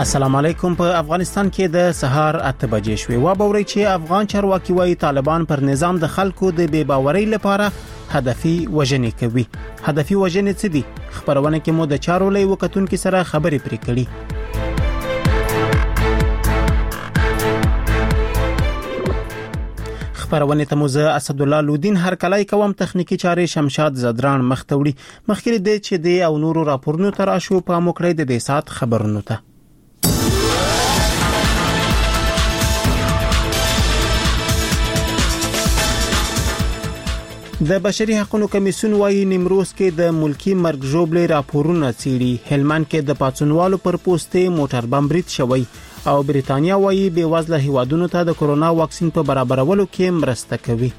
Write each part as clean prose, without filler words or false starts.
السلام علیکم. په افغانستان کې د سهار 8 بجې شوې. و به وري چې افغان چارواکي وايي طالبان پر نظام د خلکو د بے باورۍ لپاره هدفي وژنې کوي. هدفي وژنې څه دي؟ خبرونه کې مو د چارو لې وکتونکو سره خبرې پرې کړې. خبرونه ته مو زه اسد الله لودین هر کلای کوم. تخنیکی چارې شمشاد زدران مختوړي. مخکې د چې د او نورو راپورونو تر شو په موکړې د دې سات خبرونو ته. د بشري حقوقو کمیسیون وايي نیمروز کې د ملکی مرګ ژوبلې راپورونه څېړي. هلمند کې د پاتونوالو پر پوسټې موټر بم برید شوی او بریتانیا وايي بې وزله هیوادونو ته د کورونا واکسین په برابرولو کې مرسته کوي.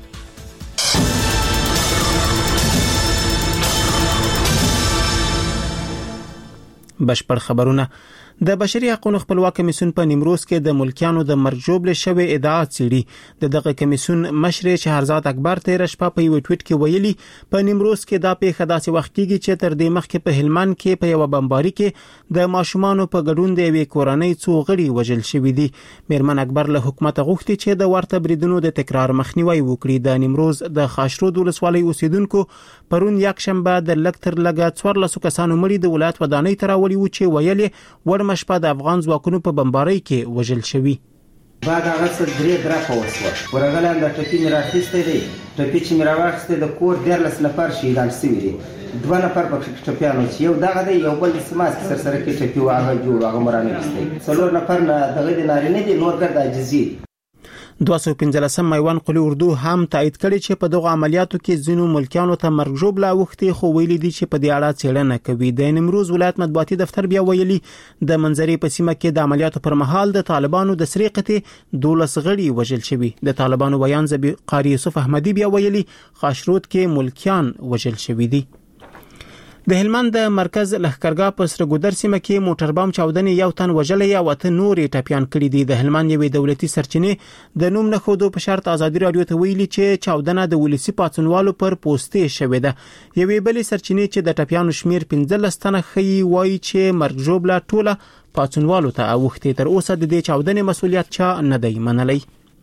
بشپړ خبرونه. د بشري حقوقو خپلواک کمیسیون په نیمروز کې د ملکیانو د مرګ ژوبلې شوی ادعا څېړي. دغه کمیسیون مشر شهرزاد اکبر تیر شپه په یو ټویټ کې ویلي په نیمروز کې دا پیښه داسې وخت کېږي چې تر دې مخکې په هلمند کې په یو بمباري کې د ماشومان په ګډون د یوې کورنۍ څو غړي وژل شوي دي. میرمن اکبر له حکومت غوښتي چې د ورته بریدونو د تکرار مخنیوي وکړي. د نیمروز د خاشرود ولسوالۍ اوسیدونکو پرون یک شنبه د لکتر لګا 14 کسانو مړي د ولایت ودانۍ تراولي و چې ویلي مشپه د افغان ځواکونو په بمبارۍ کې وژل شوی. بعد هغه څه درې درپه وسوه ورغلم د ټپي میراثي دی. ټپي چې میراثي د کور 14 نفر شهیدان شوي دي. 2 نفر په ټپيانو چې یو دغه دی یو بل سماس سره کې ټپي واغه جوړ هغه مرانه دي. 3 نفر نه دغه د نارینه دي نور ګرد عاجزي. 215 میوان قلی اردو هم تایید کړي چې په دغه عملیاتو کې ځینو ملکیانو ته مرګ ژوبله وختي خو ویلي دي چې په دې اړه څېړنه کوي. د نیمروز ولایت مطبوعاتي دفتر بیا ویلي د منځري په سیمه کې د عملیاتو پر مهال د طالبانو د سریقتي 12 غړي وژل شوي. د طالبانو بیان زبی قاری یوسف احمدی بیا ویلي خاشرود کې ملکیان وژل شوي دي. د هلمند مرکز لښکرګاه په سرګودر سیمه کې موټر بم چاودنې یو تن وژلې او ته نورې ټپيان کړي دي. د هلمند یوې دولتي سرچینې د نوم نه خودو په شرط ازادي رادیو ته ویلي چې چاودنه د ولسی پاتونوالو پر پوسټې شوې ده. یوې بلې سرچینې چې د ټپيانو شمیر 15 تنه خي وایي چې مرګ ژوبله ټوله پاتونوالو ته اوختي. تر اوسه د دې چاودنې مسولیت چا نه دی منلی.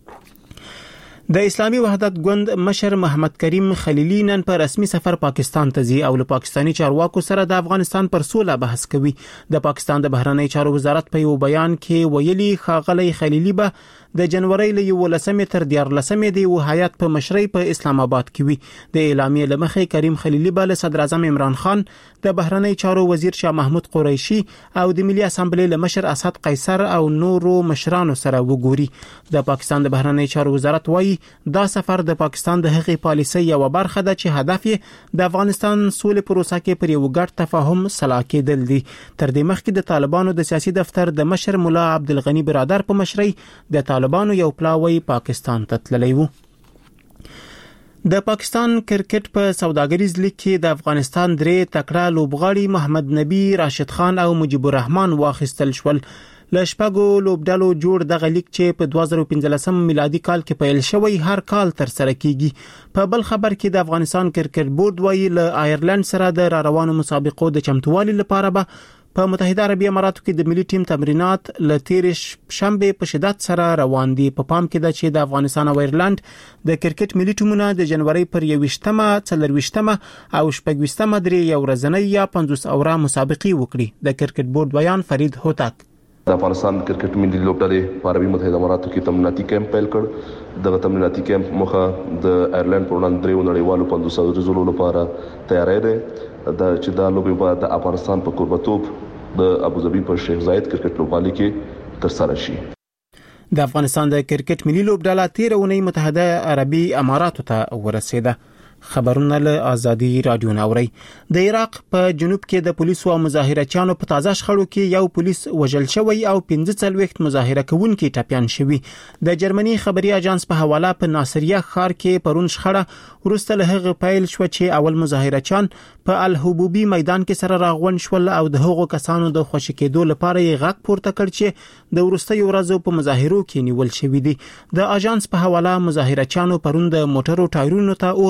د اسلامي وحدت ګوند مشر محمد کریم خلیلی نن په رسمي سفر پاکستان ته ځي او له پاکستانی چارواکو سره د افغانستان پر سوله بحث کوي. د پاکستان د بهرنی چارو وزارت په یو بیان کې ویلي ښاغلی خلیلی به د جنوري له 11 تر 14 دی او هیئت په مشرۍ په اسلام آباد کې وي. د اعلامیې لمخې کریم خلیلی به له صدر اعظم عمران خان، د بهرنی چارو وزیر شاه محمود قریشي او د ملي اسامبلې له مشر اسد قیصر او نورو مشرانو سره وګوري. د پاکستان د بهرنی چارو وزارت وایي دا سفر د پاکستان د هغې پالیسۍ یو برخه ده چې هدف یې د افغانستان سولې پروسه کې پر یو ګډ تفاهم صلاح کېدل دي. تر دې مخکې د طالبانو د سیاسي دفتر د مشر مولا عبدالغنی برادر په مشرۍ د طالبانو یو پلاوی پاکستان ته تللی و. د پاکستان کرکټ په سوداګریز لیګ کې د افغانستان درې تکړه لوبغاړي محمد نبی، راشد خان او مجيب الرحمن واخیستل شول. لشپګو لوبډالو جوړ دغه لیګ چې په 2015 میلادي کال کې پیل شوی هر کال تر سره کیږي. په بل خبر کې د افغانستان کرکټ بورډ وايي له آیرلند سره د روانو مسابقو د چمتووالي لپاره به په متحده عربي اماراتو کې د ملي ټیم تمرینات لتیر شنبه په شدت سره روان دي. په پام کې ده چې د افغانستان او آیرلند د کرکټ ملي ټیمونه د جنوري پر 21مه، 24مه او 26مه درې یو ورځنۍ یا 50 اوره مسابقې وکړي. د کرکټ بورډ بیان فرید هوتک. د افغانستان کرکټ ملي لوبډلې په عربي متحده اماراتو کې تمریناتي کیمپ پیل کړ. دغه تمریناتي کیمپ مخه د آیرلند پر وړاندې درې نړیوالو 500 ورځو لپاره تیاری دی. چې دا لوبې به د افغانستان په کوربتوب د ابوظبي په شیخ زاید کرکټ لوبغالي کې ترسره شي. د افغانستان د کرکټ ملي لوبډله تیر اونۍ متحده عربي اماراتو ته ورسېده. خبرونه له ازادي رادیو ناوري. د عراق په جنوب کې د پولیسو او مظاهرچیانو په تازه شخړو کې یو پولیس وژل شوی او 15 مظاهره کوونکي ټپيان شوي. د جرمني خبري اژانس په حواله په ناصریه ښار کې پرون شخړه ورسته له هغه پیل شو چې اول مظاهرچیان په الحبوبي میدان کې سره راغون شول او د هغو کسانو د خوشی کېدو لپاره یې غږ پورته کړ چې د ورستۍ ورځو په مظاهرو کې نیول شوی دي. د اژانس په حواله مظاهرچیانو پرون د موټرو ټایرونو ته اور واچو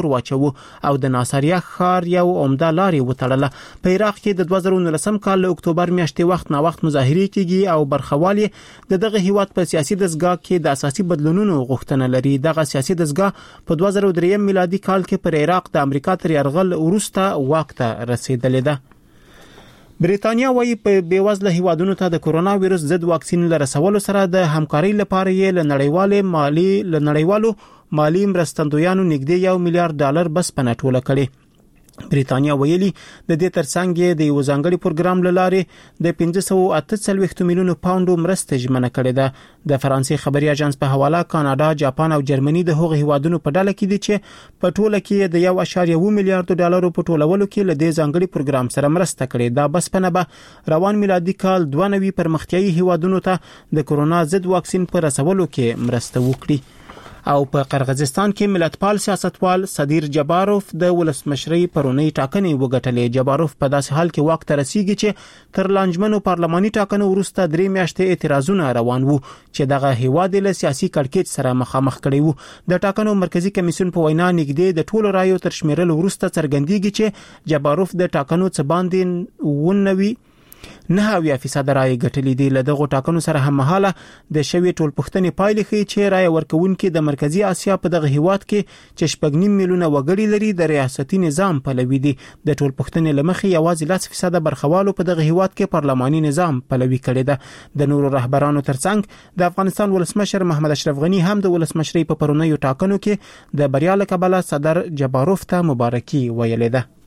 وو او د ناصریه ښار یو عمده لارې وتړله. په عراق کې د 2019 کال له اکتوبر میاشتې وخت نا وخت مظاهرې کیږي او برخوالي دغه هیواد په سیاسي دستګاه کې د اساسي بدلونونو غوښتنه لري. دغه سیاسي دستګاه په 2003 میلادي کال کې پر عراق د امریکا تر یرغل وروسته واک ته رسیدلې ده. بریتانیا وايي په بیوزله هیوادونو ته د کرونا وایرس ضد واکسین لرسولو سره د همکارۍ لپاره یې له نړیوالو مالی مرستندویانو نږدې $1 میلیارډ بسپنه ټوله کړې. بریتانیا ویلي د دې ترڅنګ د یو ځانګړي پروګرام لاره د 548 میلیون پاونډو مرسته ژمنه کړې ده. د فرانسې خبري اژانس په حواله کاناډا، جاپان او جرمني د هغو هیوادونو په ډله کې دي چې په ټوله کې د $1.1 میلیارډ په ټولولو کې له دې ځانګړي پروګرام سره مرسته کړې ده. بسپنه به روان میلادي کال 92 پرمختیايي هیوادونو ته د کرونا ضد واکسین پر رسولو کې مرسته وکړي. او په قرغیزستان کې ملتپال سیاستوال صدیر جباروف د ولسمشرۍ پرونی ټاکنې وګټلې. جباروف په داسې حال کې واک ته رسیږي چې تر لانجمنو پارلماني ټاکنو وروسته 3 میاشتې اعتراضونه روان وو چې دغه هیواد له سیاسي کړکېچ سره مخامخ کړي وو. د ټاکنو مرکزی کمیسیون په وینا نږدې د ټولو رایو تر شمیرل وروسته څرګندېږي چې جباروف د ټاکنو څخه باندې 9% رای ګټلې دي. له دغه ټاکنو سره هم مهاله د شوی ټولپوښتنې پایلې ښیي چې رای ورکوونکي د مرکزی اسیا په دغه هیواد کې چې 8.5 میلیونه وګړي لري د ریاستي نظام پلوي دي. د ټولپوښتنې لمخې یوازې 10% برخوالو په دغه هیواد کې پارلماني نظام پلوي کړی ده. د نورو رهبرانو ترڅنګ د افغانستان ولسمشر محمد اشرف غنی هم د ولسمشرۍ په پرونیو ټاکنو کې د بریا له کبله صدر جباروف ته مبارکي ویلې ده.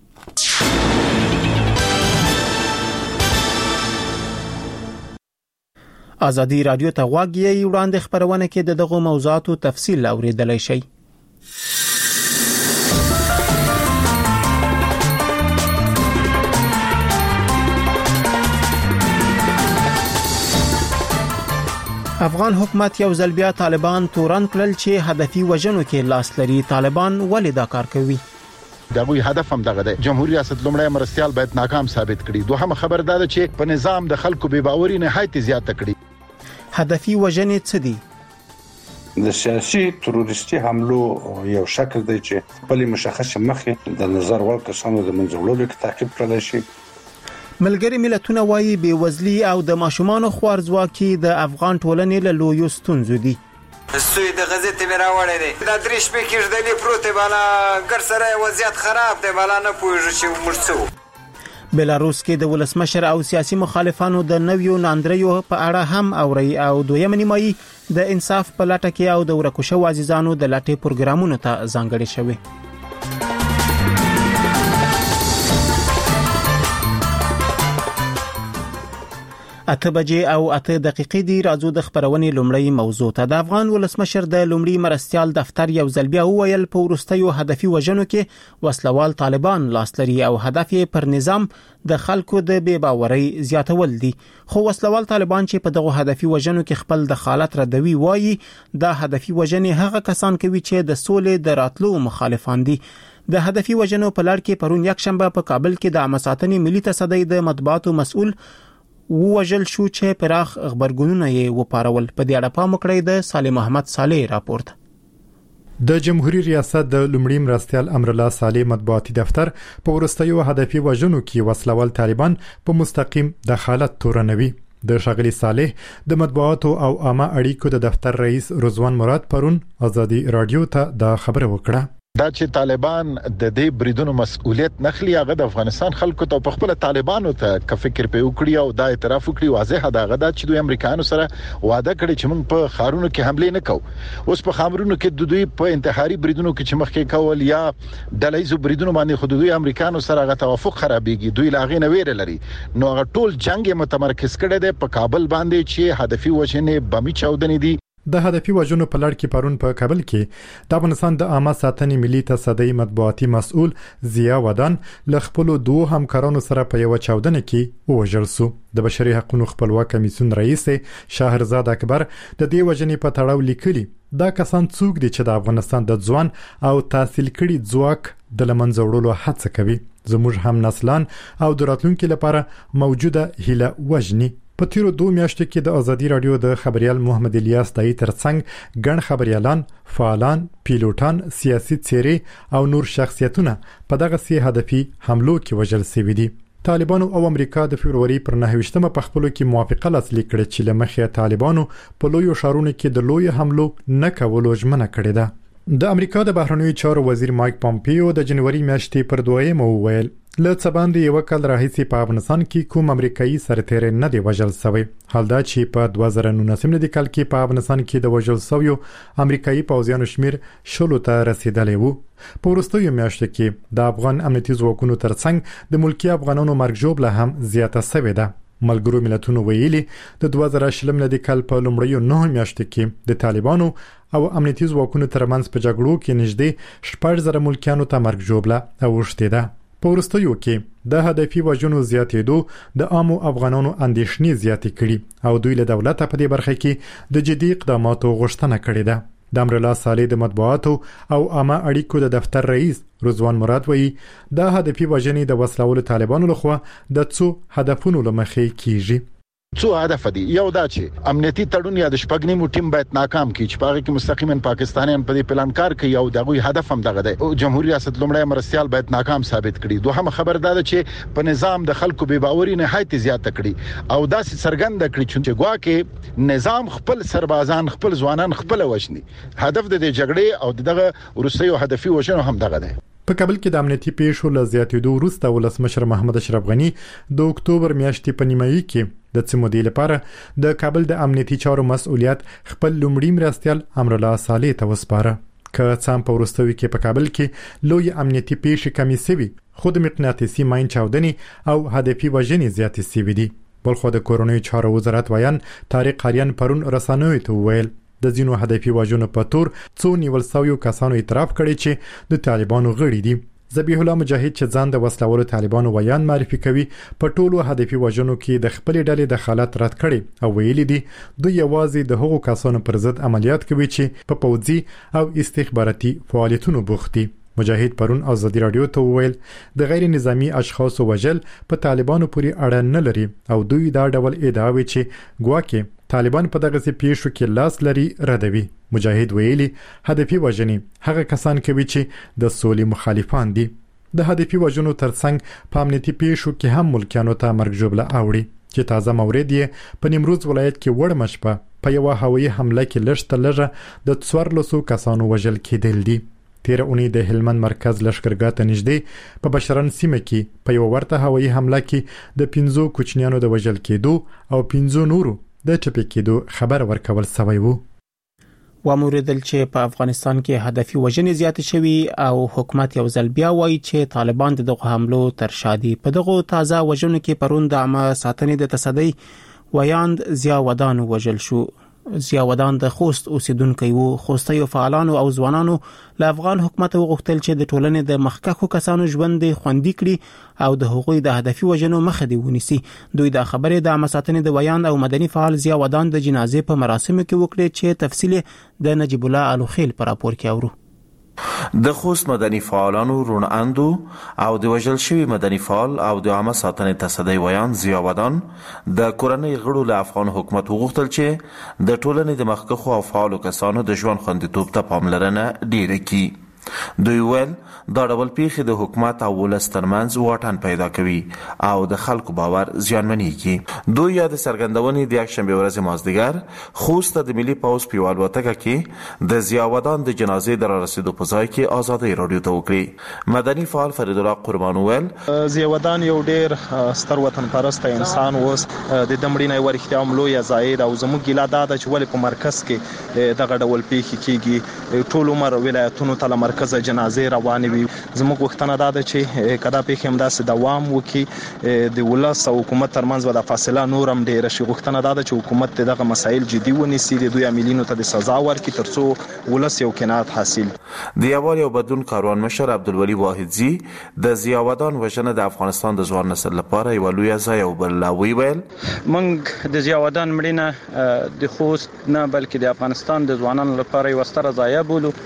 ازادي رادیو ته غواړئ وړاندې خبرونه کې د دغه موضوعاتو تفصیل اوریدلای شئ. افغان حکومت یو ځل بیا طالبان تورن کړل چې هدفي وژنو کې لاس لري. طالبان ولې دا کار کوي؟ دغه هدف هم دغه دی. جمهوریت ریاست لومړی مرستيال باید ناکام ثابت کړي. دوهم خبر دا ده چې په نظام د خلکو بې باوري نهایت زیات کړي. هدفي وژنې څه دي؟ د سیاسي تروریستي حملو یو شکل دی چې خپل مشخص مخې د نظر وړ کسانو د منځوړلو کې تعقیب کړل شي. ملګری ملتونه وايي بېوزلي او د ماشومان خوارځواکي د افغان ټولنې له لویو ستونزو دي. سوی د غزې تیرا وړې دي د درې شپې کې ژدلې پروت بالا ګر سره وضعیت خراب دی بالا نه پوهیږي چې مرڅو. بلاروس کې د ولسمشر او سیاسي مخالفانو د نویو ناندریو په اړه هم اوري او دویم نیمایي د انصاف په لټه کې او د ورکو شو عزیزانو د لټې پروګرامونو ته ځانګړي شوی. اته بجې او 8 دقیقې دی. راځو د خبرونې لومړی موضوع ته. د افغان ولسمشر د لومړي مرستيال دفتر یو ځل بیا وویل په ورستیو هدفي وژنو کې وسلوال طالبان لاس لري او هدف یې پر نظام د خلکو د بې باورۍ زیاتول دي. خو وسلوال طالبان چې په دغه هدفي وژنو کې خپل د حالت ردوي وایي دا هدفي وژنې هغه کسان کوي چې د سولې د راتلو مخالفان دي. د هدفي وژنو په لړ کې پرون یک شنبه په کابل کې د عامه ساتنې ملي تصدۍ د مطبوعاتو مسؤل ووژل شو چې پراخ خبرګونونه یې وپارول. په دې اړه پام وکړئ د صالح محمد صالح راپورټ. د جمهوریت ریاست د لومړي مرستيال امر الله صالح مطبوعاتي دفتر په ورستیو هدفي وژنو کې وسلوال طالبان په مستقیم دخالت تورنوي. د ښاغلي صالح د مطبوعاتو او عامه اړیکو د دفتر رئیس رضوان مراد پرون ازادي رادیو ته دا خبره وکړه. دا چې طالبان د دې بریدونو مسؤلیت نخلي هغه د افغانستان خلکو ته په خپل طالبانو ته ک فکر په وکړي او دا اعتراف وکړي واضح دا غدا چې دوی امریکایانو سره وعده کړی چې موږ په خارونو کې حمله نه کوو. اوس په خامرونو کې دوی په انتحاري بریدونو کې چې مخکې کول یا ډلایزو بریدونو باندې خود دوی امریکایانو سره غا توافق خرابېږي. دوی لاغې نه ویره لري. نو هغه ټول جنگ متمرکز کړي دی په کابل باندې چې هدفي وژنې بمي چاودنې دي. د هدفي وژنو په لړ کې پرون په کابل کې د افغانستان د عامه ساتنې ملي تصدۍ مطبوعاتي مسؤل ضیا ودان له خپل دوه همکارانو سره په یو چاودنه کې وژل شو. د بشري حقوقو خپلواک کمیسیون رئیس شهرزاد اکبر د دې وژنې په تړاو لیکلي دا کسان څوک دي چې د افغانستان د ځوان او تحصیل کړي ځواک د لمنځه وړلو هڅه کوي. زموږ هم نسلان او د راتلونکو لپاره موجوده هیله وژني. په تیرو 2 میاشتو کې د ازادي رادیو د خبريال محمد الیاس دای ترڅنګ ګڼ خبريالان، فعالان، پیلوټان، سیاسي څیرې او نور شخصیتونه په دغه سي هدفي حملو کې وژل شوي دي. طالبانو او امریکا د فبرवरी پر 9مه په خپلو کې موافقه لاسلیک کړې چې لمخې طالبانو په لوی شهرونو کې د لوی حملو نه کولو ژمنه کړې ده. د امریکا د بهرنیو چارو وزیر مایک پامپیو د جنوري میاشتې پر 2مه وویل له څه باندې یو کال راهیسې په افغانستان کې کوم امریکایي سرتیر نه دی وژل شوی. حال دا چې په 2019 کال کې په افغانستان کې د وژل شویو امریکایي پوځیانو شمیر 10 ته رسیدلی وو. په وروستیو میاشتو کې د افغان امنیتي ځواکونو ترڅنګ د ملکی افغانانو مرګ ژوبله هم زیاته شوې ده. ملګرو ملتونو ویلي د 2020 کال په لومړیو 9 میاشتو کې د طالبانو او امنیتي ځواکونو ترمنځ په جګړو کې نږدې 14,000 ملکیانو ته مرګ ژوبله اوښتې ده. په وروستیو کې د هدفي وژنو زیاتېدو د عامو افغانانو اندېښنې زیاتې کړي او دوی له دولته په دې برخه کې د جدي اقداماتو غوښتنه کړې ده. د امرالله صالح د مطبوعاتو او عامه اړیکو د دفتر رئیس رضوان مراد وایي د هدفي وژنې د وسلوالو طالبانو لخوا د څو هدفونو لمخې کیږي. څو هدف دي. یو دا چې امنیتي تړون یا د شپږنیمو ټیم باید ناکام کی چې پاره کې مستقیما پاکستانیان په دې پلان کار کوي او دغه هدف هم دغه دی. جمهوریت ریاست لومړی مرستيال باید ناکام ثابت کړي. دوهم خبر دا ده چې په نظام د خلکو بے باوري نهایت زیات کړي او داسې څرګند کړي چې ګواکې نظام خپل سربازان خپل ځوانان خپل وژني. هدف د جګړې او دغه روسیو هدفي وژنو هم دغه دی. په کابل کې د امنیتي پیښو له زیاتېدو وروسته ولسمشر محمد اشرف غنی د اکتوبر میاشتې په نیمایي کې د څمودې لپاره د کابل د امنیتي چارو مسؤلیت خپل لومړی مرستيال امرالله صالح ته وسپاره. که څام په ورستوي کې په کابل کې لوی امنیتي پیښې کمی سوي، خود مقناطیسي ماین چاودنې او هدفي وژنې زیاتې سوي دي. بلخو د کورونی چارو وزارت ویان طارق قاریان پرون رسنیو ته ویل د ځینو هدفي وژنو په تور څو نیول شویو کسانو اعتراف کړی چې د طالبانو غړي دي. ذبیح الله مجاهد چې ځان د وسلوالو طالبانو ویان معرفي کوي په ټولو هدفي وژنو کې د خپل ډلې دخالت رد کړي او ویلي دي دوی یوازې د هغو کسانو پر ضد عملیات کوي چې په پوځي او استخباراتي فعالیتونو بوخت دي. مجاهد پرون ازادي رادیو ته وویل د غیر نظامی اشخاصو وژل په طالبانو پورې اړه نه لري او دوی دا ډول ادعاوي چې ګواکې طالبان په دغه پیښو کې لاس لري ردوي. مجاهد ویلي هدفي وژنې هغه کسان کوي چې د سولې مخالفان دي. د هدفي وژنو ترڅنګ په امنیتي پیښو کې هم ملکیانو ته مرګ ژوبله اوړي چې تازه مورد یې په نیمروز ولایت کې وړ مشپه په یو هوایي حمله کې لږ لږه د 1400 کسانو وژل کېدل دي. تیر اونۍ د هلمند مرکز لشکرګاه ته نږدې په بشرن سیمه کې په یو ورته هوایي حمله کې د 15 کوچنیانو د وژل کېدو او 15 نورو د ټپي کېدو خبر ورکول شوی وو. واموریدل چې په افغانستان کې هدفي وژنې زیات شوي او حکومت یو ځل بیا وایي چې طالبان دغه حملو تر شادي په دغه تازه وژنو کې پرون د عامه ساتنې د تصدۍ ویاند ضیا ودان وژل شو. ضیا ودان د خوست اوسیدونکو وو. خوستي فعالانو او ځوانانو له افغان حکومت وغوښتل چې د ټولنې د مخکښو کسانو ژوند خوندي کړي او د حقوقي د هدفي وژنو مخه دی ونیسي. دوی د خبرې د عامه ساتنې د ویاند او مدني فعال ضیا ودان د جنازې په مراسمو کې وکړي چې تفصیل د نجیب الله الوخیل پر راپور کې اورو. د خوست مدني فعالانو رون اندو او د وژل شوی مدني فعال او د عامه ساتنې تصدۍ ویان ضیا ودان د کورنۍ غړو له افغان حکومت وغوښتل چې د ټولنې د مخکښو او فعالو کسانو د ژوند خوندیتوب ته پاملرنه ډیره کړي. دوی ویل دا ډول پیښې د حکومت او ولس ترمنځ واټن پیدا کوي او د خلکو باور زیانمنېږي. دوی یا د څرګندونې د یکشنبې ورځې مازدیګر خوست د ملي پوځ په الوتکه کې د ضیا ودان د جنازې د رارسېدو په ځای کې ازادي رادیو ته وکړي. مدني فعال فرید الله قربان ویل ضیا ودان یو ډیر ستر وطن پرست انسان اوس د دمړي نه ورختیا عملو یا زائد او زموږ ګیلا دا چې ولې په مرکز کې دغه ډول پیښې کیږي. ټول عمر ولایتونو ته مرکز جنازې روانې وي. زموږ وختونه دا ده چې کدا پیښې هم داسې دوام وکړي د ولس او حکومت ترمنځ ودا فاصله نور هم ډیره شي. وختونه دا ده چې حکومت دغه مسایل جدي ونیسي، د دوی عاملینو ته د سزا ورکړي ترڅو ولس یو قناعت حاصل. د یووالي او بدلون کاروان مشر عبدالولي واحدزي د ضیا ودان وژنه د افغانستان د ځوان نسل لپاره یو لوی ځای او بلوي ویل موږ د ضیا ودان مړینه د خوست نه بلکې د افغانستان د ځوانانو لپاره یو ستر ځای بولو.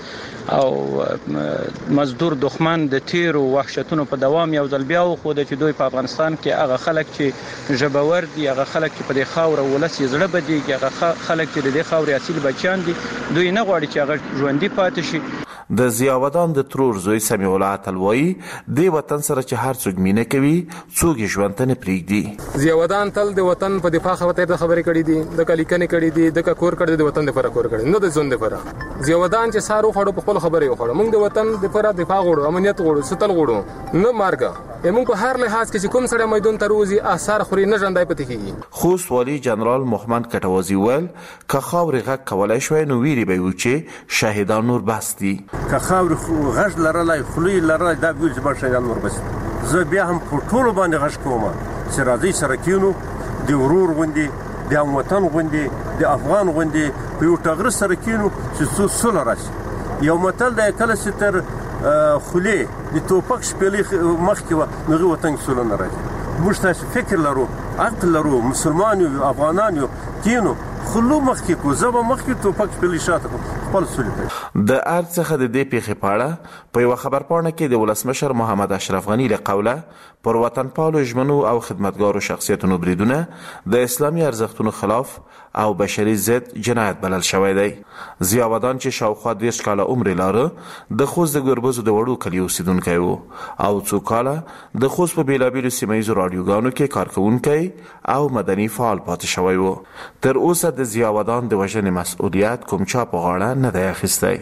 او مزدور دښمن د تیرو وحشتونو په دوام یو ځل بیا خو د چې دوی په افغانستان کې هغه خلک چې جبور دي، هغه خلک چې په دې خاور ولس یې زړه بدیږي، هغه خلک چې د دې خاورې اصیل بچیان دي، دوی نه غواړي چې هغه ژوندي پاتې شي. د ضیاءالدین د ترور زوی سمیع الله اتلوي د وطن سره چې هر څوک مینه کوي څوک یې ژوند ته نه پرېږدي. ضیاءالدین تل د وطن په دفاع خبرې کړې دي، د کلیکنې کړې دي، د کور کړې د وطن لپاره کور کړې، نه د ژوند لپاره. ضیاءالدین چې سارو خړو په خپل خبرې وخړو، موږ د وطن لپاره دفاع غوړو، امنیت غوړو، ستل غوړو، نه مارګه. موږ په هر لحاظ کې چې کوم سره میدان ته روزي اثر خوري نه ژوندای پاتې کیږي. خوست والی جنرال محمد کټوازی ول که خاورې غږ کولای شوی نو ویری به و چې شهیدان نور بستی. که خاورې غږ لرلای خولي لرلای دا ویل چې شهیدان نور بس. زه بیا هم په ټولو باندې غږ کوم چې راځي سره کینو د ورور غوندي د وطن غوندي د افغان غوندي په یو ټغر سره کینو چې څو سول راشي. یو متل د کله ستر خولي د توپک شپېلې مخکې و نغه وطن سول نه راځي. موږ تاسو فکر لرو، عقل لرو، مسلمان یو، افغانان یو، کینو خلو مخکې کو زبا مخکې توپک شپېلې شاته خپل سول. د ارڅ څخه د دې پیښې پاړه په یو خبرپاڼه کې د ولسمشر محمد اشرف غنی له قوله پر وطن پالو ژمنو او خدمتګارو شخصیتونو بریدونه د اسلامي ارزښتونو خلاف او بشري ضد جنایت بلل شوی دی. ضیاءالدین چې شاوخوا 10 کاله عمر لاره د خوست د ګربزو د وړو کلیو اوسیدونکی و او څو کاله د خوست په بیلابیلو سیمه‌ییزو راډیوګانو کې کارکوونکی او مدني فعال پاتې شوی و. تر اوسه د ضیاءالدین د وژنې مسؤلیت کوم چا په غاړه نه دی اخیستی.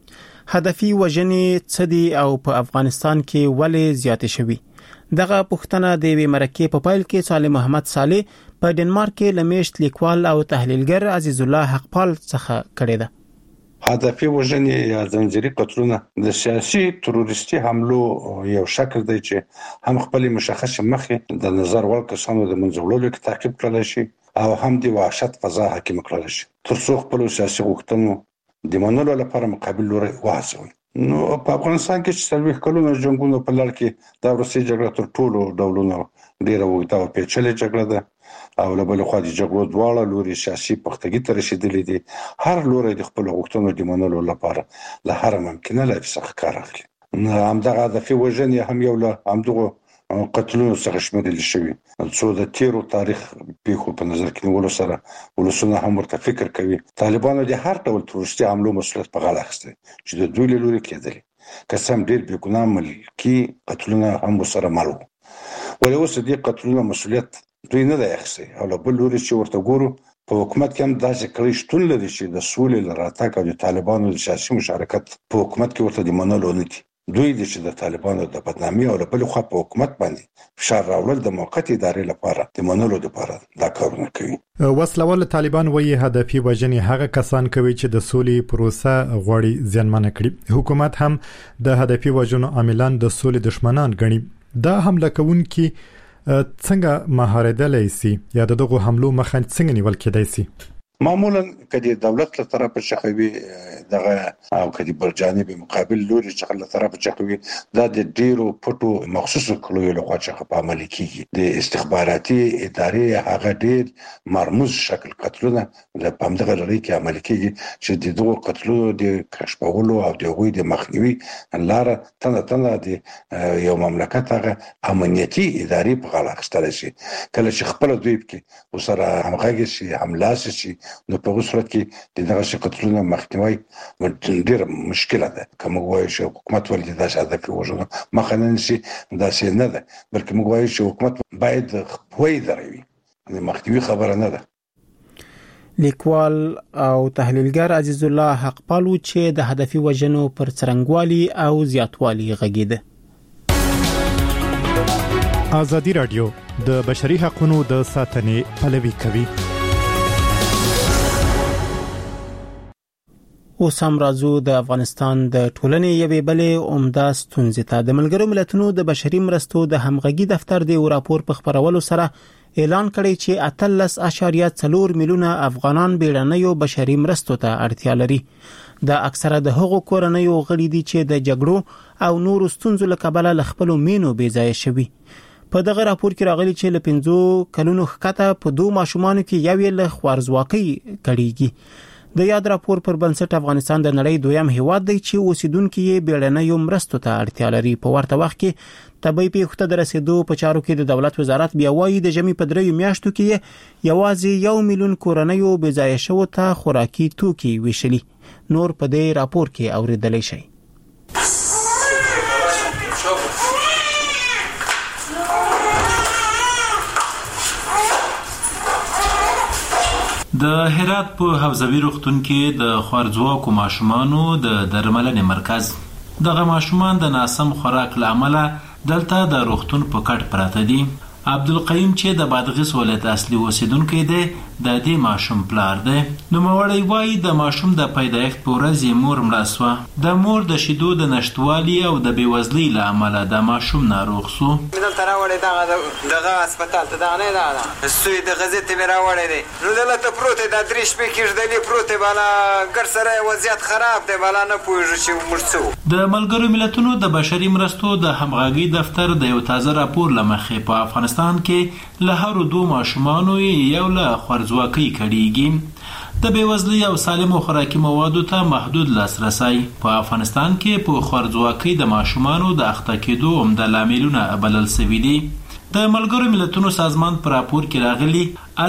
هدفي وژنې څه دي او په افغانستان کې ولې زیاتې شوي؟ دغه پوښتنه د یوې مرکې په پیل کې صالح محمد صالح په ډنمارک کې لمیشت لیکوال او تحلیلګر عزیز الله حقپال څخه کړې ده. هدفي وژنې یا زنجیري قتلونه د سیاسي تروریستي حملو یو شکل دی چې هم خپل مشخص مخې د نظر وړ کسانو د منځوړلو کې تعقیب کړل شي او هم د وحشت فضا حاکم کړل شي ترڅو خپل سیاسي غوښتنو د منلو لپاره مقابل لوري وهڅوي. نو په افغانستان کې چې سلوي کلونه جنگونو په لړ کې د روسي جګړه تر ټولو ډولونو ډیره وګړه او پیچلې جګړه ده او له بل خوا د جګړو دواړه لوري سیاسي پختګي ته رسیدلې دي. هر لوري د خپل غوښتنو د منلو لپاره له هر ممکنه لارې څخه کار اخلي. نو همدغه هدفي وژنې هم یو له همدغه قتلونو څخه شمیرل شوی. څو د تیرو تاریخ پیښو په نظر کې نیولو سره ولسونه هم ورته فکر کوي طالبانو د هر ډول تروریستي حملو مسؤلیت په غاړه اخیستی چې د دوی له لوري کېدلې. قسم ډیر بې ګناه ملکي قتلونه هم سره مل وو. ولې اوس دې قتلونو مسؤلیت دوی نه دی اخیستی او له بل لوري چې ورته ګورو په حکومت کې هم داسې کړي شتون لري چې د سولې لراتګ او د طالبانو د سیاسي مشارکت په حکومت کې ورته د منلو نه دي. دوی چې د طالبانو د بدنامي او بل خو په حکومت باندې فشار راوړل د موقت ادارې لپاره د منلو لپاره دا کارونه کوي. وسلوال طالبان وایي هدفي وژنې هغه کسان کوي چې د سولې پروسه غواړي ځنمنه کړي. حکومت هم د هدفي وژنو عاملان د سولې دشمنان ګڼي. دا حمله کوونکي څنګه مهاردلای سي یا دغه حملو مخه څنګه نیول کېدای سي؟ معمولا کدي دولت له طرفه شخوي دغه او کدي برجانب مقابل لوري چې له طرفه شخوي دا د ډیرو پټو مخصوصو کلوې له خوا چې په عمل کېږي. د استخباراتي ادارې هغه ډیر مرموز شکل قتلونه له پامدغه لري کې عمل کېږي چې دغه قتلونو د کشفولو او دغه د مخنیوي لاره تنه د یو مملکت هغه امنیتي ادارې په غاړه اخیستل شي. کله چې خپل دوی کې وسره همغږي شي حمله شي نو په صورت کې دغه قتلونه مخنیوي ډیر مشکله ده. کوم وایي چې حکومت ولې دا هدف وژنه مخنه نشي دا څه نه ده بلکې موږ وایو چې حکومت باید خپوي دروي د مخنیوي خبره نه ده. لیکوال او تحلیلګر عزیز الله حقپال چې د هدفي وژنو پر څرنګوالي او زیاتوالي غږیده. ازادي رادیو د بشري حقوقو د ساتنې پلوي کوي. اوس هم راځو د افغانستان د ټولنې یوې بلې عمده ستونزې ته. د ملګرو ملتونو د بشري مرستو د همغږي دفتر د راپور په خبرولو سره اعلان کړی چې 13.4 میلیونه افغانان بیړنیو بشري مرستو ته اړتیا لري. د اکثره د هغو کورنیو غړي دي چې د جګړو او نورو ستونزو له کبله له خپلو مینو بې ځایه شوي. په دغه راپور کې راغلي چې له 5 کلونو ښکته په 2 ماشومانو کې یو له خوارزواکۍ کړيږي. د یاد راپور پر بنسټ افغانستان د نړۍ دویم هیواد دی چې اوسیدونکو یې بیړنیو مرستو ته اړتیا لري. په ورته وخت کې طبي پیښو ته د رسیدو په چارو کې د دولت وزارت بیا وایي د ژمي په 3 میاشتو کې یوازې 1 میلیون کورنیو بې ځایه شوو ته خوراکي توکي ویشلي. نور په دې راپور کې اوریدلی شئ. د هرات په حوزوي روغتون کې د خوارځواکو ماشومانو د درملنې مرکز. دغه ماشومان د ناسم خوراک له امله دلته د روغتون په کټ پراته دي. عبدالقیم چې د بادغیس ولایت اصلي اوسیدونکی دی د دې ماشوم پلار دی. نوموړی وایي د ماشوم د پیدایښت په ورځ یې مور مړه سوه. د مور د شیدو د نشتوالي او د بېوزلۍ له امله د ماشوم ناروغ سو. دلته راوړی دغه هسپتال ته دغه نه ده سوی د غزې ته مې راوړی دی. نو دلته پروت دی دا 3 شپې کېږدلې پروت دی بالا ګر سره وضعیت خراب دی بالا نه پوهېږو چې موږ څه. د ملګرو ملتونو د بشري مرستو د همغږۍ دفتر د یو تازه راپور له مخې په افغانستان کې له هرو 2 ماشومانو یو له خوارځواکۍ کړيږي. د بېوزلۍ او سالمو خوراکي موادو ته محدود لاسرسی په افغانستان کې په خوارځواکۍ د ماشومانو د اخته کېدو عمده لاملونه بلل شوي دي. د ملګرو ملتونو سازمان په راپور کې راغلي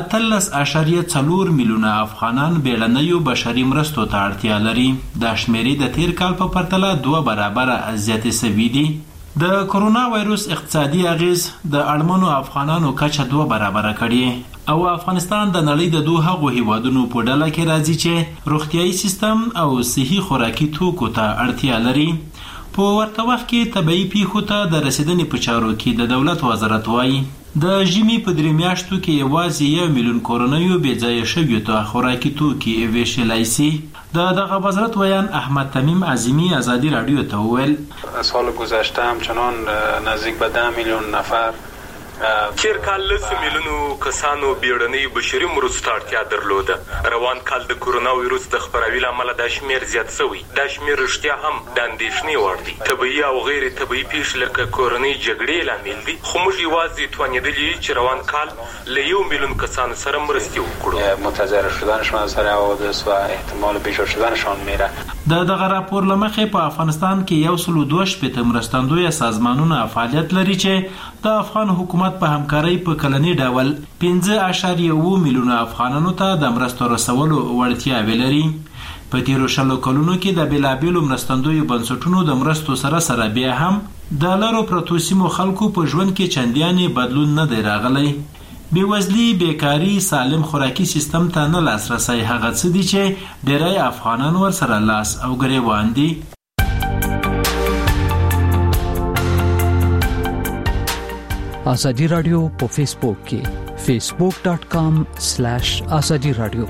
18.4 میلیونه افغانان بیړنیو بشري مرستو ته اړتیا لري. دا شمیرې د تیر کال په پرتله 2 برابره زیاتې شوي دي. د کرونا وایروس اقتصادي اغیز د اړمنو افغانانو کچه 2 برابره کړي او افغانستان د نړۍ د 2 هغو هیوادونو په ډله کې راځي چې روغتیايي سیستم او صحي خوراکي توکو ته اړتیا لري. په ورته وخت کې طبي پیښو ته د رسیدنې په چارو کې د دولت وزارت وایي د ژمي په 3 میاشتو کې یوازې 1 میلیون کورنیو بې ځایه شویو ته خوراکي توکي ویشلی شي. دغه وزارت ویان احمد تمیم عظیمی آزادی رادیو ته وویل سال گذشته همچنان نزدیک به 10 میلیون نفر تیر کال 10 میلیونو کسانو بیړنۍ بشري مرستو اړتیا درلوده. روان کال د کرونا وایروس د خپراوي له امله دا شمیر زیات شوی. دا شمیر رښتیا هم د اندېښنې وړ دی. طبیعي او غیر طبیعي پیښې لکه کورنۍ جګړې لامل دي. خو موږ یوازې توانېدلي چې روان کال له 1 میلیون کسانو سره مرستې وکړو. متضرر شدنشان از اثر حوادث و احتمال بیشتر شدنشان میره. دغه راپور لمخې په افغانستان کې 122 مرستندوی سازمانونه فعالیت لري چې د افغان حکومت په همکارۍ په کلنی ډول 5.7 میلیونه افغانانو ته د مرستو رسولو وړتیا ولري. په تیرو 20 کلونو کې د بېلابېلو مرستندویو بنسټونو د مرستو سره بیا هم د لارو پرتو سیمو خلکو په ژوند کې چندیانې بدلون نه دی راغلی. بېوزلي، بیکاري، سالم خوراکي سیستم ته نه لاسرسی هغه څه دي چې ډېری افغانان ورسره لاس او ګریوان دي. آزادی رادیو په فیسبوک کې facebook.com/azadi radio.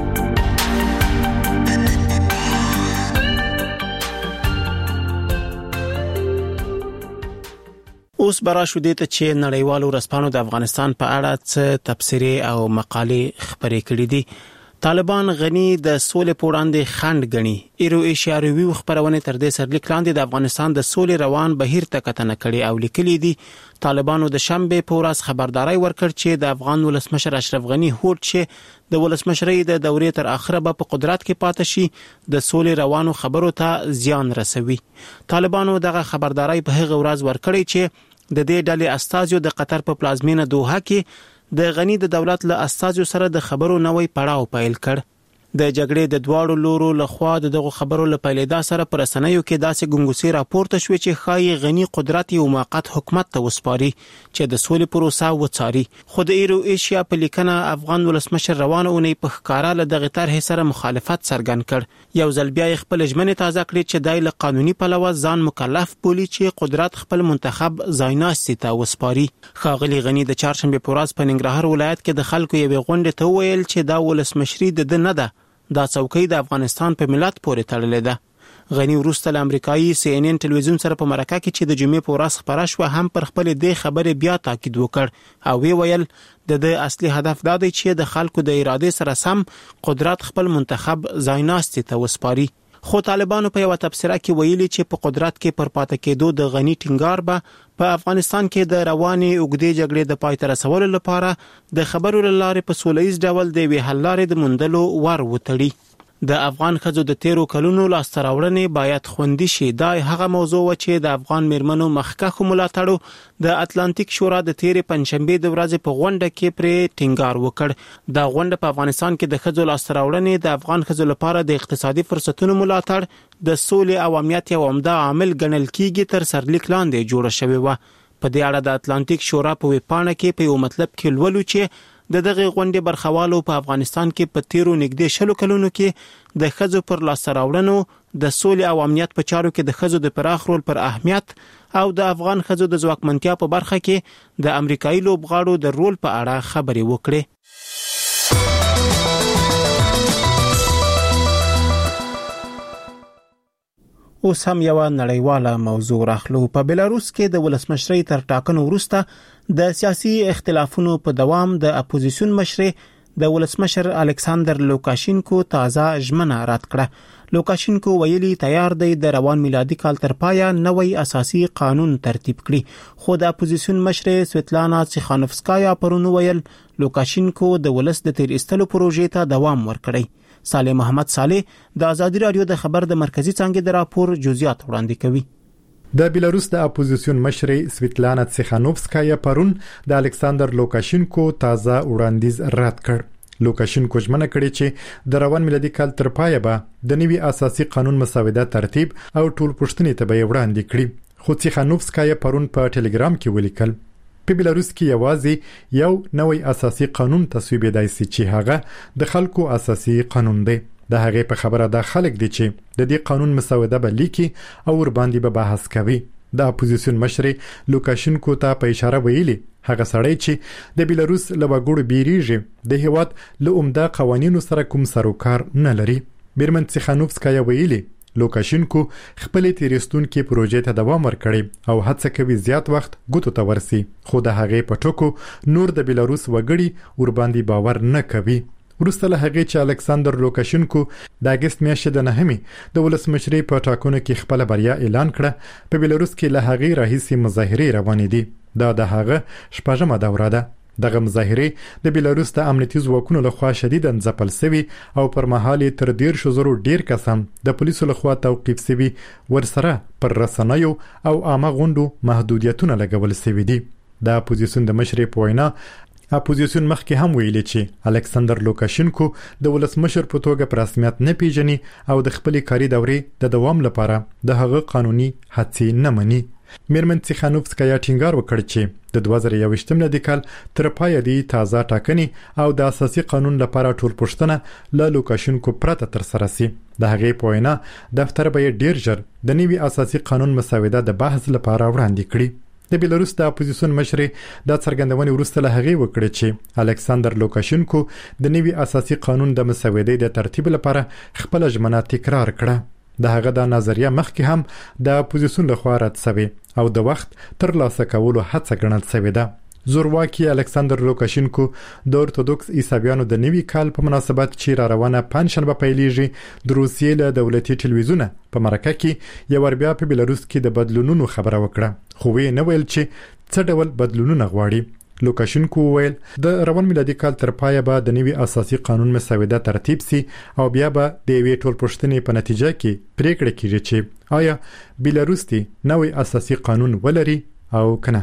اوس برا شو دي ته چې نړیوالو ورځپاڼو د افغانستان په اړه څه تبصرې او مقالې خبرې کړې دي. طالبان غني د سولې په وړاندې خنډ ګڼي. ایرو ایشیاروي خبرونه تر دې سرلیک لاندې د افغانستان د سولې روان بهیر ته کتنه کړي او لیکلي دي طالبانو د شنبه په ورځ خبرداري ورکړ چې د افغان ولسمشر اشرف غني هوډ چې د ولسمشرۍ د دورې تر اخره به په قدرت کې پاتې شي د سولې روانو خبرو ته زیان رسوي. طالبانو دغه خبرداري په هغه ورځ ورکړي چې د دې ډلې استازیو د قطر په پلازمینه دوحه کې د غنی د دولت له استازیو سره د خبرو نوې پړاو پیل کړ. د جګړې د دواړو لورو لخوا دغه خبرو له پیلېدا سره پر رسنیو کې داسې ګنګوسې راپورته شوې چې خای غنی قدرت یو موقت حکومت ته وسپاري چې د سولې پروسه وڅاري. خو د ایرو ایشیا په لیکنه افغان ولسمشر روانه اونۍ په ښکارا له دغه طرح سره مخالفت څرګند کړ. یو ځل بیا خپل ژمنې تازه کړې چې دای له قانوني پلوه ځان مکلف بولي چې قدرت خپل منتخب ځایناستي ته وسپاري. خاغلی غنی د چهارشنبه په ورځ په ننګرهار ولایت کې د خلکو یو غونډه ته ویل چې دا ولسمشري د نه ده، دا څوکۍ د افغانستان په ملت پورې تړلې ده. غنی وروسته له امریکایي CNN ټلویزیون سره په مرکه کې چې د جمعې په ورځ خبره شوه هم پر خپل دې خبرې بیا تاکید وکړ او ویل د اصلي هدف دا دی چې د خلکو د ارادې سره سم قدرت خپل منتخب ځایناستي ته وسپاري. خو طالبانو په یو تبصره کې ویلي چې په قدرت کې پر پاتې کېدو د غنی ټینګار به په افغانستان کې د روانې اوږدې جګړې د پای ته رسولو لپاره د خبرو لارې په سولهییز ډول د وی حل لارې د موندلو ور وتړي. د افغان ښځو د 13 کلونو لاسته راوړنې باید خوندي شي. دا هغه موضوع و چې د افغان میرمنو مخکښو ملاتړو د اتلانتیک شورا د 13 پنځشنبه د ورځې په غونډه کې پر ټینګار وکړ. دا غونډه په افغانستان کې د ښځو لاسته راوړنې د افغان ښځو لپاره د اقتصادي فرصتونو ملاتړ د سولې او امنیت یو عمده عامل ګڼل کیږي تر سرلیک لاندې جوړه شوې و. په دې اړه د اتلانتیک شورا په ویبپاڼه کې په یو مطلب کې لولو چې دغه غونډې برخوالو په افغانستان کې په 13 نږدې 20 کلونو کې د ښځو پر لاسته راوړنو د سولې او امنیت په چارو کې د ښځو د پراخ رول پر اهمیت او د افغان ښځو د ځواکمنتیا په برخه کې د امریکایي لوبغاړو د رول په اړه خبرې وکړې. اوس هم یو نړیواله موضوع راخلو. په بلاروس کې د ولسمشرۍ تر ټاکنو وروسته د سیاسي اختلافونو په دوام د اپوزیسیون مشر د ولسمشر الکساندر لوکاشینکو تازه ژمنه رد کړه. لوکاشینکو ویلي تیار دی د روان میلادي کال تر پایه نوې اساسي قانون ترتیب کړي. خو د اپوزیسیون مشر سویتلانا تسیخانوفسکایا پرون ویل لوکاشینکو د ولس د تیر ایستلو پروژې ته دوام ورکړي. صالح محمد صالح د آزادی رادیو د خبر د مرکزی څنګه د راپور جزئیات وړاندې کوي. د بیلاروس د اپوزیسیون مشر سویتلانا تسیخانوفسکایا پرون د الکساندر لوکاشینکو تازه وړاندیز رد کړ. لوکاشینکو ژمنه کړې چې د روان میلادي کال تر پایه به د نوي اساسي قانون مسوده ترتیب او ټول پوښتنې ته به وړاندې کړي. خو تسیخانوفسکایا پرون په ټلګرام کې ولیکل په بیلاروس کې یوازې یو نوې اساسي قانون تصویبېدای شي چې هغه د خلکو اساسي قانون دی. د هغې په خبره د خلک دي چې د دې قانون مسوده به لیکي او ور باندې به بحث کوي. د اپوزیسیون مشر لوکاشینکو ته په اشاره ویلي هغه سړی چې د بیلاروس له وګړو بیریږي د هیواد له عمده قوانینو سره کوم سروکار نه لري. بیرمن تسیخانوفسکایا ویلي لوکاشینکو خپل تیرستونکو پروژې ته دوام ورکړي او هڅه کوي زیات وخت ګوتو ته ورسي. خو د هغې په ټکو نور د بیلاروس وګړي ور باندې باور نه کوي. وروسته له هغې چې الکساندر لوکاشینکو د اگست میاشتې د 9 د ولسمشرۍ په ټاکنو کې خپل بریا اعلان کړه، په بیلاروس کې له هغې راهیسې مظاهرې روانې دي. دا د هغه شپږمه دوره ده. دغه مظاهرې د بیلاروس د امنیتي ځواکونو لخوا شدیداً ځپل شوي او پر مهال تر 100,000 ډیر کسان د پولیسو لخوا توقیف شوي. ورسره پر رسنیو او عامه غونډو محدودیتونه لګول شوي دي. د اپوزیسیون د مشر په وینا اپوزیسیون مخکې هم ویلي چې الکساندر لوکاشینکو د ولسمشر په توګه په رسمیت نه پیژني او د خپل کاري دورې د دوام لپاره د هغه قانوني هڅې نه مني. میرمن تسیخانوفسکایا ټینګار وکړ چې د 2021 میلادي کال تر پایه دی تازه ټاکنې او د اساسي قانون لپاره ټول پوښتنه له لوکاشینکو پرته تر سره سي. د هغې په وینا دفتر به ډیر ژر د نوي اساسي قانون مسوده د بحث لپاره وړاندې کړي. د بیلاروس د اپوزیسیون مشر د څرګندونې وروسته له هغې وکړه چې الکساندر لوکاشینکو د نوي اساسي قانون د مسودې د ترتیب لپاره خپل ژمنه تکرار کړه. د هغه د نظریه مخکې هم د اپوزیسیون لخوا رد شوې او د وخت تر لاسه کولو هڅه ګڼل شوې ده. زورواکي الکساندر لوکاشینکو د اورتودوکس عیسویانو د نوي کال په مناسبت چې را روانه پنځشنبه پیلېږي د روسیې له دولتي ټلویزیون په مرکه کې یو ور بیا په بیلاروس کې د بدلونونو خبره وکړه، خو یې نه ویل چې څه ډول بدلونونه غواړي. لوکاشینکو ویل د روان میلادي کال تر پایه به د نوي اساسي قانون مسوده ترتیب سي او بیا به د یوې ټول پوښتنې په نتیجه کې پریکړه کیږي چې آیا بیلاروس دی نوې اساسي قانون ولري او کنه.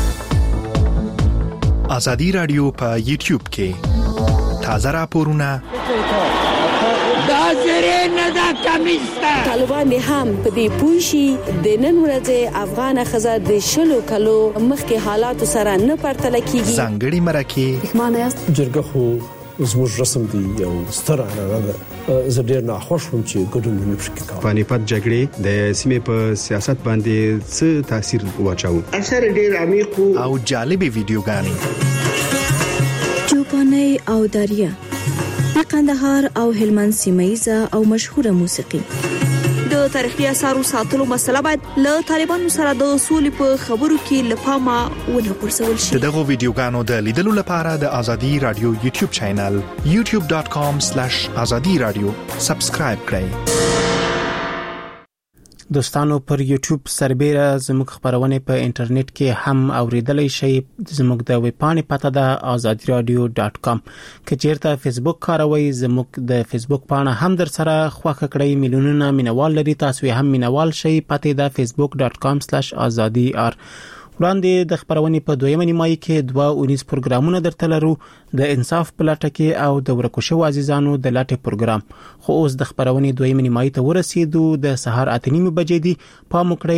آزادی رادیو په یوټیوب کې تازه راپورونه طالبان هم په دې پوښي د نن ورځې افغان خزه د 20 کلو مخکې حالات سره نه پرتله کیږي. ځانګړي مرکه معنی جرګه خو زموږ رسم دی یو ستر عنعنه ده. زه ډیر ناخوښ وم چې ګډون نه پکې کوم. پانیپت جګړې د سیمې په سیاست باندې څه تاثیر واچاو؟ اثر ډیر عمیق او جالبه ویډیوګانې چوپاني او دریا د قندهار او هلمند سیمایزه او مشهوره موسیقي. د تاریخي اثارو ساتلو مسله باید له طالبانو سره د اصول په خبرو کې لپاره ونه پرسول شي. دغه ویډیوګانو د لیدلو لپاره د آزادی رادیو یوټیوب چینل youtube.com/azadi radio سبسکرایب کړئ. دوستانو پر یوټیوب سربېره زموږ خبرونه په انټرنیټ کې هم اوریدلای شئ. زموږ د ویب پاڼې پته ده azadiradio.com. که چیرته فیسبوک کاروئ زموږ د فیسبوک پاڼه هم در سره خوښه کړئ. میلیونونه مینوال لري، تاسو هم مینوال شئ. پته ده facebook.com/azadi.r. وړاندې د خبرونې په دویمه نیمایي کې 2 پروګرامونه درته لرو، د انصاف په لټه کې او د ورکوشو عزیزانو د لټه پروګرام. خو اوس د خبرونې دویمه نیمایي ته ورسېدو. د سهار 8:30 بجې دي. پام وکړئ